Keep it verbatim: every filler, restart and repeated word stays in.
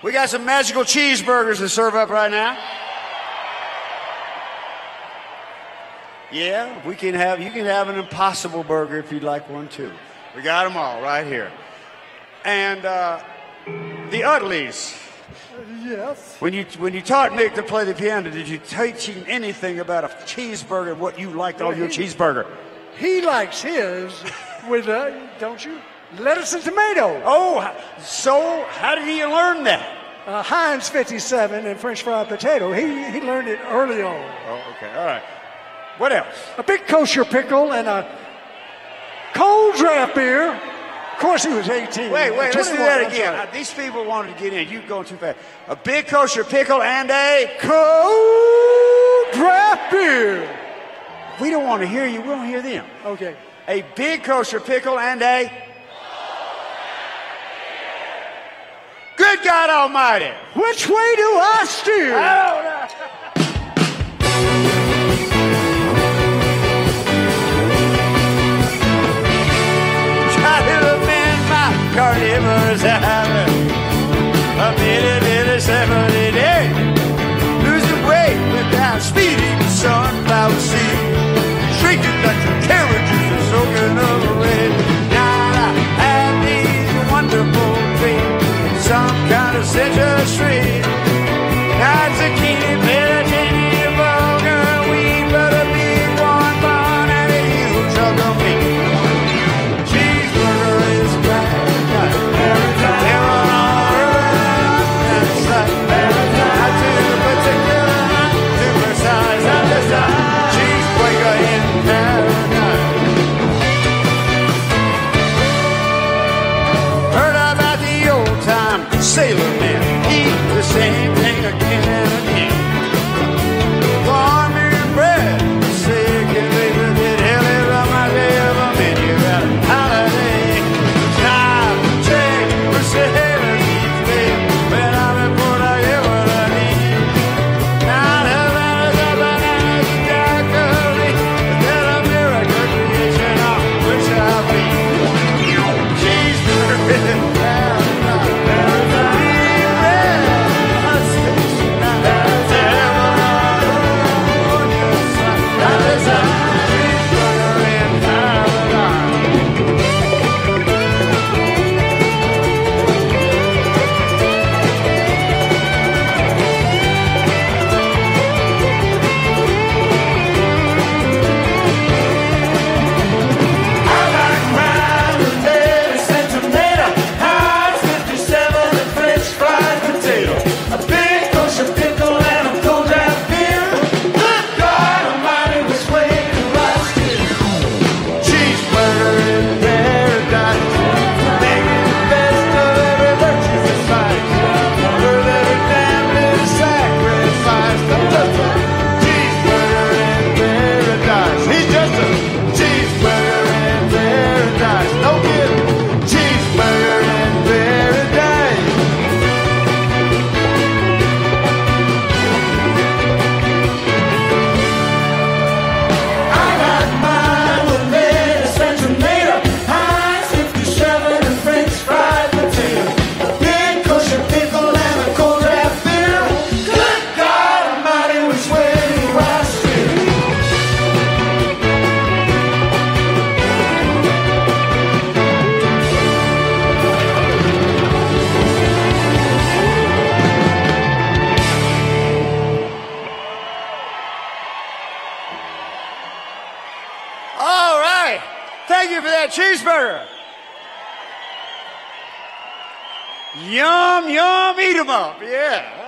We got some magical cheeseburgers to serve up right now. Yeah, we can have, you can have an Impossible Burger if you'd like one too. We got them all right here. And uh, the Utleys. Yes. When you when you taught Nick to play the piano, did you teach him anything about a cheeseburger, what you liked well, on your he, cheeseburger? He likes his with, uh, don't you? Lettuce and tomato. Oh, so how did he learn that? Uh, Heinz fifty-seven and French fried potato. He he learned it early on. Oh, okay, all right. What else? A big kosher pickle and a cold draft beer. Of course, he was eighteen. Wait, wait, let's do that again. Uh, these people wanted to get in. You're going too fast. A big kosher pickle and a cold draft beer. We don't want to hear you. We don't hear them. Okay. A big kosher pickle and a good God Almighty. Which way do I steer? I don't know. Carnivorous island, a bitty, bitty seventy day. Losing weight without speeding the sunflower seed. Shrinking like the carriages are soaking up red. Now I have these wonderful dreams, some kind of citrus street. Now it's a key, meditating a vulgar weed, but a big one bun and a huge chunk of meat. Cheeseburger is great. Sailor man, eat the same thing again and again. Warm your bread, sick and baby, get hell from my day of a menu at a holiday. Time to check for sailing each day. When I'm in port, I get what I need. Not a man is a banana, broccoli. Instead of miracle creation, on which I'll be. Cheeseburger. Cheeseburger. Yum, yum, eat 'em up. Yeah.